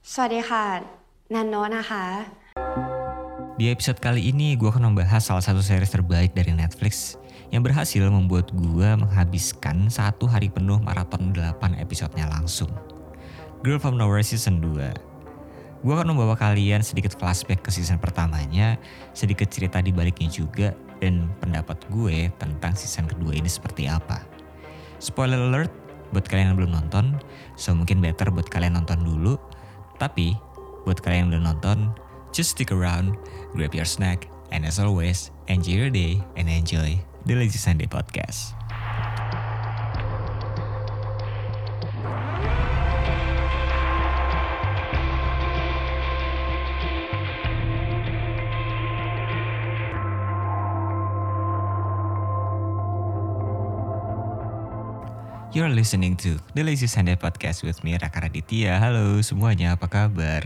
สวัสดีค่ะนันโนะนะคะ Di episode kali ini gue akan membahas salah satu series terbaik dari Netflix yang berhasil membuat gue menghabiskan 1 hari penuh maraton 8 episodenya langsung. Girl from Nowhere Season 2. Gue akan membawa kalian sedikit flashback ke season pertamanya, sedikit cerita di baliknya juga, dan pendapat gue tentang season kedua ini seperti apa. Spoiler alert buat kalian yang belum nonton, so mungkin better buat kalian nonton dulu. Tapi buat kalian yang udah nonton, just stick around, grab your snack, and as always, enjoy your day and enjoy the Lazy Sunday Podcast. You're listening to the Lazy Sunday Podcast with me, Raka Raditya. Halo semuanya, apa kabar?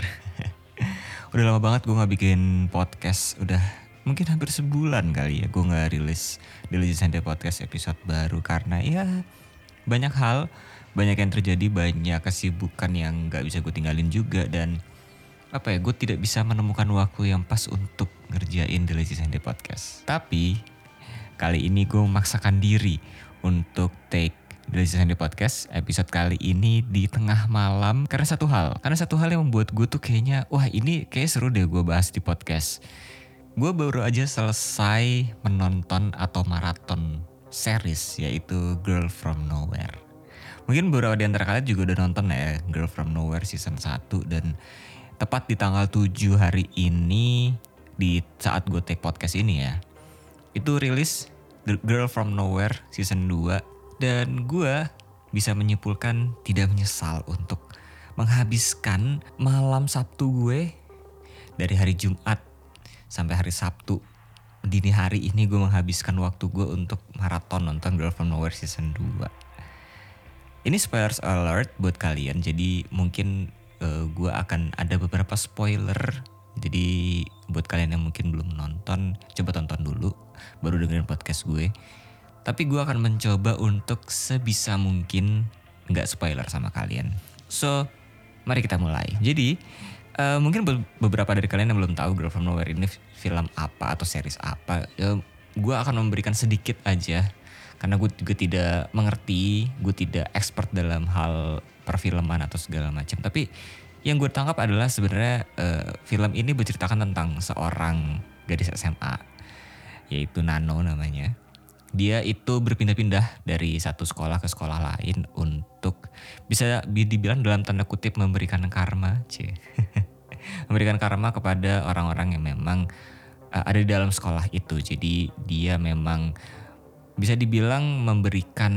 Udah lama banget gue gak bikin podcast. Udah mungkin hampir sebulan kali ya gue gak rilis The Lazy Sunday Podcast episode baru. Karena ya banyak hal, banyak yang terjadi, banyak kesibukan yang gak bisa gue tinggalin juga. Dan gue tidak bisa menemukan waktu yang pas untuk ngerjain The Lazy Sunday Podcast. Tapi kali ini gue memaksakan diri untuk take The Lazy Sunday Podcast episode kali ini di tengah malam karena satu hal yang membuat gue tuh kayaknya wah ini kayak seru deh gue bahas di podcast. Gue baru aja selesai menonton atau maraton series yaitu Girl from Nowhere. Mungkin beberapa di antara kalian juga udah nonton ya Girl from Nowhere season 1 dan tepat di tanggal 7 hari ini di saat gue take podcast ini ya. Itu rilis The Girl from Nowhere season 2. Dan gue bisa menyimpulkan tidak menyesal untuk menghabiskan malam Sabtu gue dari hari Jumat sampai hari Sabtu. Dini hari ini gue menghabiskan waktu gue untuk maraton nonton Girl from Nowhere season 2. Ini spoilers alert buat kalian, jadi mungkin gue akan ada beberapa spoiler. Jadi buat kalian yang mungkin belum nonton, coba tonton dulu baru dengerin podcast gue. Tapi gue akan mencoba untuk sebisa mungkin gak spoiler sama kalian. So, mari kita mulai. Jadi, mungkin beberapa dari kalian yang belum tahu Girl from Nowhere ini film apa atau series apa. Gue akan memberikan sedikit aja. Karena gue juga tidak mengerti, gue tidak expert dalam hal perfilman atau segala macam. Tapi yang gue tangkap adalah sebenarnya film ini berceritakan tentang seorang gadis SMA. Yaitu Nano namanya. Dia itu berpindah-pindah dari satu sekolah ke sekolah lain untuk bisa dibilang dalam tanda kutip memberikan karma, memberikan karma kepada orang-orang yang memang ada di dalam sekolah itu. Jadi dia memang bisa dibilang memberikan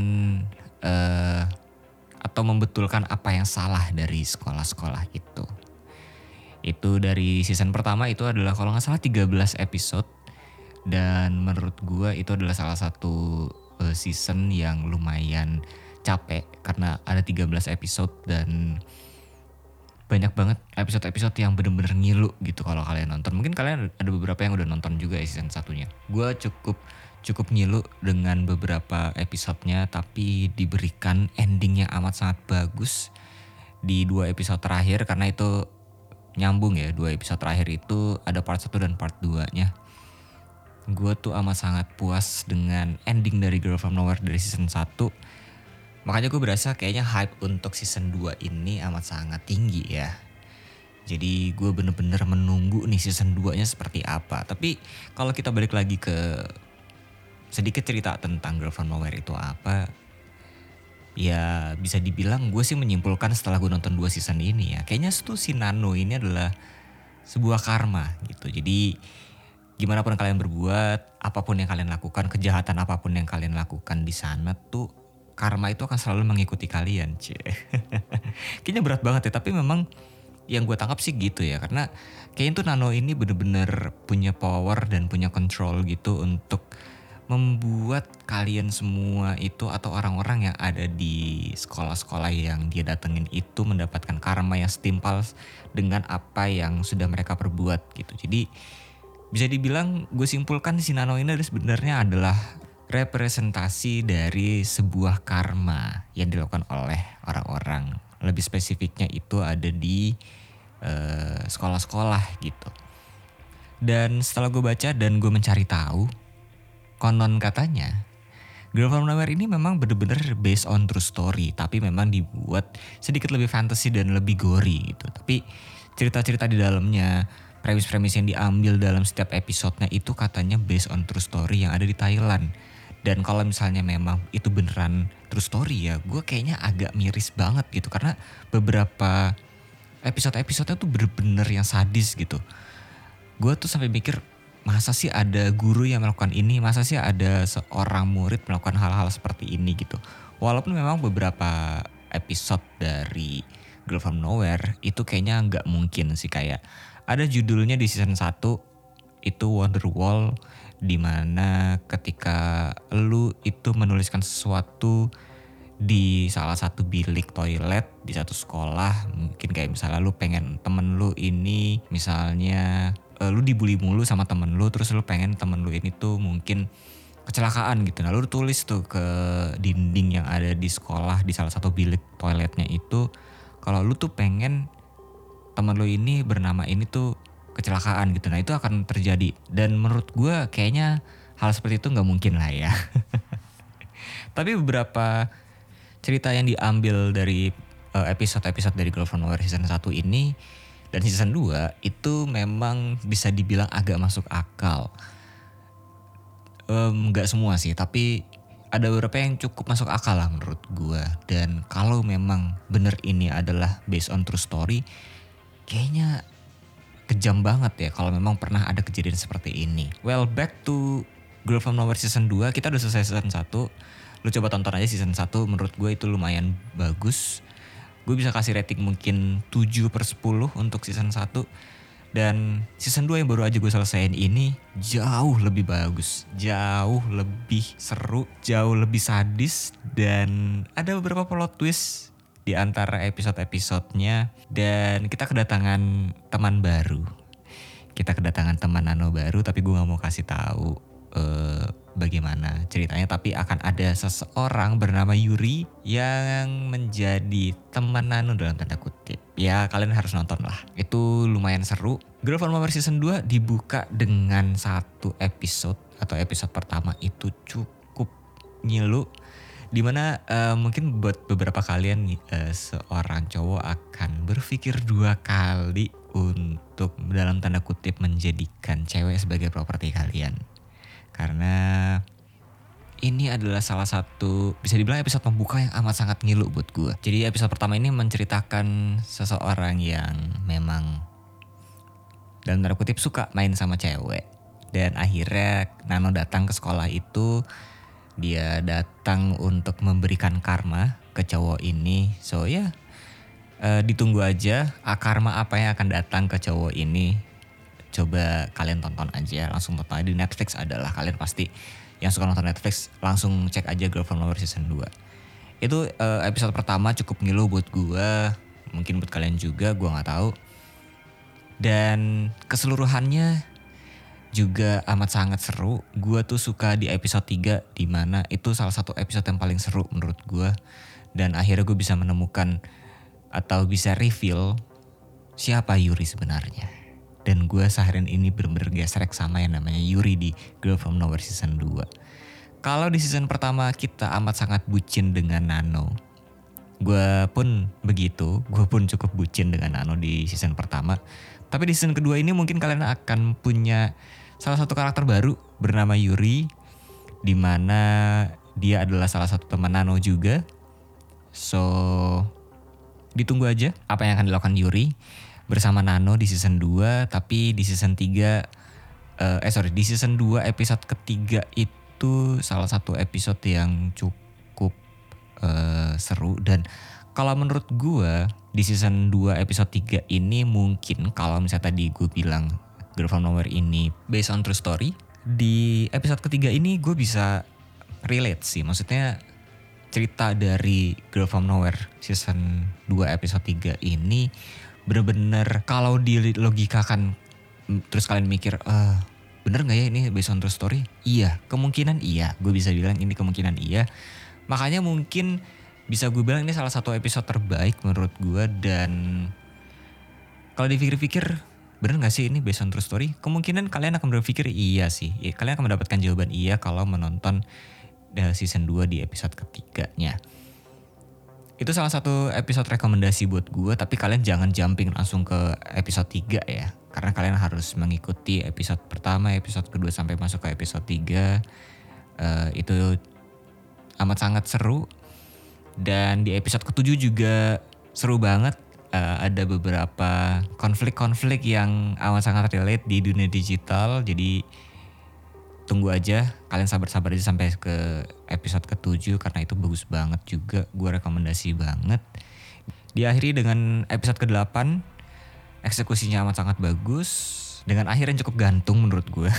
atau membetulkan apa yang salah dari sekolah-sekolah itu. Itu dari season pertama itu adalah kalau gak salah 13 episode. Dan menurut gue itu adalah salah satu season yang lumayan capek karena ada 13 episode dan banyak banget episode-episode yang bener-bener ngilu gitu kalau kalian nonton. Mungkin kalian ada beberapa yang udah nonton juga ya season satunya. Gue cukup ngilu dengan beberapa episodenya, tapi diberikan ending yang amat sangat bagus di 2 episode terakhir karena itu nyambung ya. 2 episode terakhir itu ada part 1 dan part 2-nya. Gue tuh amat sangat puas dengan ending dari Girl from Nowhere dari season 1. Makanya gue berasa kayaknya hype untuk season 2 ini amat sangat tinggi ya. Jadi gue bener-bener menunggu nih season 2-nya seperti apa. Tapi kalau kita balik lagi ke sedikit cerita tentang Girl from Nowhere itu apa. Ya bisa dibilang gue sih menyimpulkan setelah gue nonton 2 season ini ya. Kayaknya tuh si Nano ini adalah sebuah karma gitu. Jadi gimana pun kalian berbuat, apapun yang kalian lakukan, kejahatan apapun yang kalian lakukan di sana tuh karma itu akan selalu mengikuti kalian, Kayaknya berat banget ya, tapi memang yang gue tangkap sih gitu ya. Karena kayaknya tuh Nano ini bener-bener punya power dan punya control gitu untuk membuat kalian semua itu atau orang-orang yang ada di sekolah-sekolah yang dia datengin itu mendapatkan karma yang setimpal dengan apa yang sudah mereka perbuat gitu. Jadi bisa dibilang gue simpulkan si Nano ini sebenarnya adalah representasi dari sebuah karma yang dilakukan oleh orang-orang. Lebih spesifiknya itu ada di sekolah-sekolah gitu. Dan setelah gue baca dan gue mencari tahu, konon katanya Girl From Nowhere ini memang bener-bener based on true story, tapi memang dibuat sedikit lebih fantasy dan lebih gory gitu. Tapi cerita-cerita di dalamnya, premis-premis yang diambil dalam setiap episodenya itu katanya based on true story yang ada di Thailand. Dan kalau misalnya memang itu beneran true story ya, gue kayaknya agak miris banget gitu. Karena beberapa episode-episodenya tuh bener-bener yang sadis gitu. Gue tuh sampai mikir, masa sih ada guru yang melakukan ini, masa sih ada seorang murid melakukan hal-hal seperti ini gitu. Walaupun memang beberapa episode dari Girl From Nowhere itu kayaknya nggak mungkin sih, kayak ada judulnya di season 1 itu Wonderwall, dimana ketika lu itu menuliskan sesuatu di salah satu bilik toilet di satu sekolah, mungkin kayak misalnya lu pengen temen lu ini misalnya lu dibully mulu sama temen lu, terus lu pengen temen lu ini tuh mungkin kecelakaan gitu. Nah lu tulis tuh ke dinding yang ada di sekolah di salah satu bilik toiletnya itu, kalau lu tuh pengen temen lu ini bernama ini tuh kecelakaan gitu. Nah itu akan terjadi, dan menurut gue kayaknya hal seperti itu nggak mungkin lah ya. Tapi beberapa cerita yang diambil dari episode-episode dari Girl From Nowhere season 1 ini dan season 2 itu memang bisa dibilang agak masuk akal. Gak semua sih, tapi ada beberapa yang cukup masuk akal lah menurut gue. Dan kalau memang bener ini adalah based on true story, kayaknya kejam banget ya kalau memang pernah ada kejadian seperti ini. Well, back to Girl From Nowhere season 2, kita udah selesai season 1. Lu coba tonton aja season 1, menurut gue itu lumayan bagus. Gue bisa kasih rating mungkin 7/10 untuk season 1. Dan season 2 yang baru aja gue selesaiin ini jauh lebih bagus, jauh lebih seru, jauh lebih sadis, dan ada beberapa plot twist di antara episode-episodenya. Dan kita kedatangan teman baru. Kita kedatangan teman nano baru, tapi gue gak mau kasih tahu bagaimana ceritanya. Tapi akan ada seseorang bernama Yuri yang menjadi teman nano dalam tanda kutip. Ya kalian harus nonton lah, itu lumayan seru. Girl From Nowhere season 2 dibuka dengan satu episode, atau episode pertama itu cukup ngilu, dimana mungkin buat beberapa kalian seorang cowok akan berpikir 2 kali untuk dalam tanda kutip menjadikan cewek sebagai properti kalian. Karena ini adalah salah satu, bisa dibilang episode pembuka yang amat sangat ngilu buat gue. Jadi episode pertama ini menceritakan seseorang yang memang dalam tanda kutip suka main sama cewek. Dan akhirnya Nano datang ke sekolah itu. Dia datang untuk memberikan karma ke cowok ini. So ya, ditunggu aja karma apa yang akan datang ke cowok ini. Coba kalian tonton aja, langsung tonton aja di Netflix adalah. Kalian pasti yang suka nonton Netflix langsung cek aja Girl From Nowhere season 2. Itu episode pertama cukup ngilu buat gue, mungkin buat kalian juga, gue gak tahu. Dan keseluruhannya juga amat sangat seru. Gue tuh suka di episode 3, dimana itu salah satu episode yang paling seru menurut gue. Dan akhirnya gue bisa menemukan atau bisa reveal siapa Yuri sebenarnya. Dan gue seharian ini bener-bener gesrek sama yang namanya Yuri di Girl From Nowhere season 2. Kalau di season pertama kita amat sangat bucin dengan Nano. Gue pun begitu, gue pun cukup bucin dengan Nano di season pertama. Tapi di season kedua ini mungkin kalian akan punya salah satu karakter baru bernama Yuri, dimana dia adalah salah satu teman Nano juga. So ditunggu aja apa yang akan dilakukan Yuri bersama Nano di season 2. Tapi di season 3 di season 2 episode ketiga itu salah satu episode yang cukup seru. Dan kalau menurut gue di season 2 episode 3 ini, mungkin kalau misalnya tadi gue bilang Girl From Nowhere ini based on true story, di episode ketiga ini gue bisa relate sih. Maksudnya cerita dari Girl From Nowhere season 2 episode 3 ini bener-bener kalau dilogikakan, terus kalian mikir bener gak ya ini based on true story? Iya, kemungkinan iya. Gue bisa bilang ini kemungkinan iya. Makanya mungkin bisa gue bilang ini salah satu episode terbaik menurut gue. Dan Kalau dipikir-pikir, bener gak sih ini based on true story? Kemungkinan kalian akan berpikir iya sih. Kalian akan mendapatkan jawaban iya kalau menonton season 2 di episode ketiganya. Itu salah satu episode rekomendasi buat gue, tapi kalian jangan jumping langsung ke episode 3 ya. Karena kalian harus mengikuti episode pertama, episode kedua sampai masuk ke episode 3. Itu amat sangat seru. Dan di episode ke-7 juga seru banget. Ada beberapa konflik-konflik yang amat sangat relate di dunia digital. Jadi tunggu aja, kalian sabar-sabar aja sampai ke episode ke-7 karena itu bagus banget juga, gue rekomendasi banget. Diakhiri dengan episode ke-8, eksekusinya amat sangat bagus, dengan akhir yang cukup gantung menurut gue.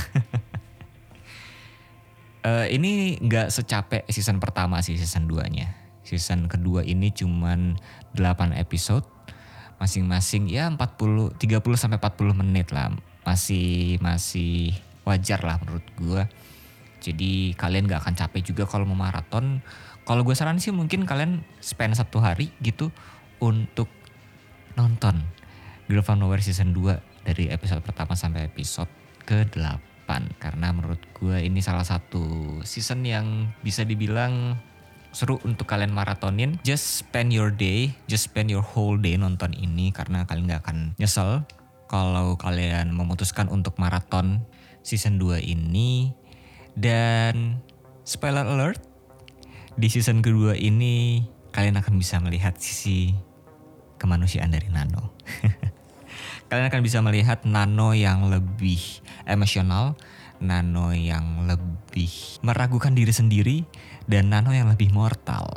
Ini gak secapek season pertama sih, season 2-nya. Season kedua ini cuman 8 episode, masing-masing ya 30-40 menit lah. Masih wajar lah menurut gue. Jadi kalian gak akan capek juga kalau mau maraton. Kalau gue saran sih mungkin kalian spend 1 hari gitu untuk nonton Girl From Nowhere season 2 dari episode pertama sampai episode ke-8. Karena menurut gue ini salah satu season yang bisa dibilang seru untuk kalian maratonin. Just spend your whole day nonton ini karena kalian gak akan nyesel kalau kalian memutuskan untuk maraton season 2 ini. Dan spoiler alert, di season kedua ini kalian akan bisa melihat sisi kemanusiaan dari Nano. Kalian akan bisa melihat Nano yang lebih emosional, Nano yang lebih meragukan diri sendiri, dan Nano yang lebih mortal.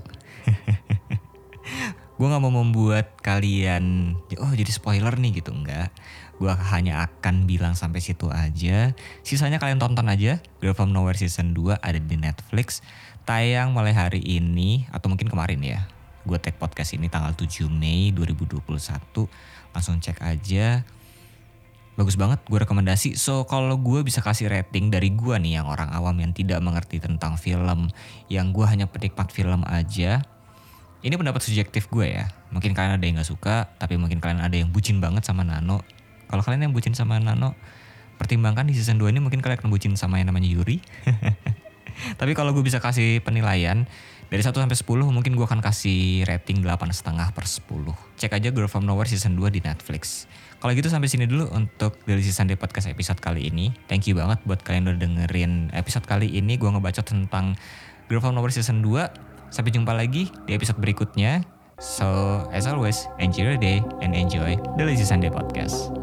Gue gak mau membuat kalian jadi spoiler nih gitu, enggak. Gue hanya akan bilang sampai situ aja. Sisanya kalian tonton aja. Girl From Nowhere season 2 ada di Netflix. Tayang mulai hari ini atau mungkin kemarin ya. Gue tag podcast ini tanggal 7 Mei 2021. Langsung cek aja. Bagus banget, gue rekomendasi. So kalau gue bisa kasih rating dari gue nih yang orang awam yang tidak mengerti tentang film, yang gue hanya penikmat film aja, ini pendapat subjektif gue ya. Mungkin kalian ada yang gak suka, tapi mungkin kalian ada yang bucin banget sama Nano. Kalau kalian yang bucin sama Nano, pertimbangkan di season 2 ini mungkin kalian akan bucin sama yang namanya Yuri. Tapi kalau gue bisa kasih penilaian dari 1 sampai 10, mungkin gue akan kasih rating 8,5/10. Cek aja Girl From Nowhere season 2 di Netflix. Kalau gitu sampai sini dulu untuk Daily Sunday Podcast episode kali ini. Thank you banget buat kalian udah dengerin episode kali ini. Gue ngebacot tentang Girl From Nowhere season 2. Sampai jumpa lagi di episode berikutnya. So, as always, enjoy your day and enjoy the Lazy Sunday Podcast.